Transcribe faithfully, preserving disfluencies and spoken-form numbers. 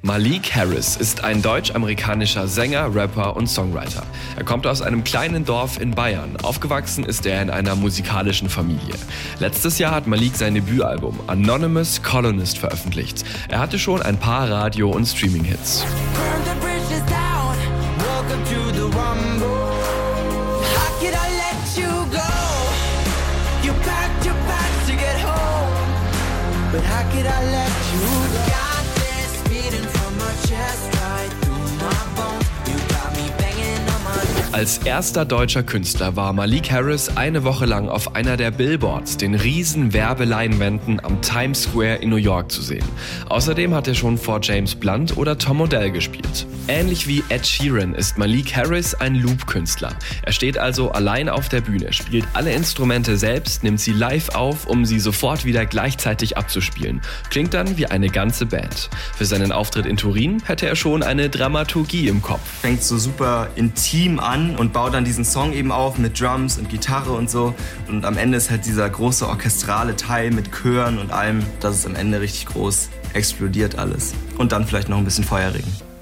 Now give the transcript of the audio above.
Malik Harris ist ein deutsch-amerikanischer Sänger, Rapper und Songwriter. Er kommt aus einem kleinen Dorf in Bayern. Aufgewachsen ist er in einer musikalischen Familie. Letztes Jahr hat Malik sein Debütalbum Anonymous Colonist veröffentlicht. Er hatte schon ein paar Radio- und Streaming-Hits. Als erster deutscher Künstler war Malik Harris eine Woche lang auf einer der Billboards, den riesen Werbeleinwänden am Times Square in New York zu sehen. Außerdem hat er schon vor James Blunt oder Tom Odell gespielt. Ähnlich wie Ed Sheeran ist Malik Harris ein Loop-Künstler. Er steht also allein auf der Bühne, spielt alle Instrumente selbst, nimmt sie live auf, um sie sofort wieder gleichzeitig abzuspielen. Klingt dann wie eine ganze Band. Für seinen Auftritt in Turin hätte er schon eine Dramaturgie im Kopf. Fängt so super intim an und baut dann diesen Song eben auf mit Drums und Gitarre und so. Und am Ende ist halt dieser große orchestrale Teil mit Chören und allem, dass es am Ende richtig groß explodiert alles. Und dann vielleicht noch ein bisschen Feuerregen.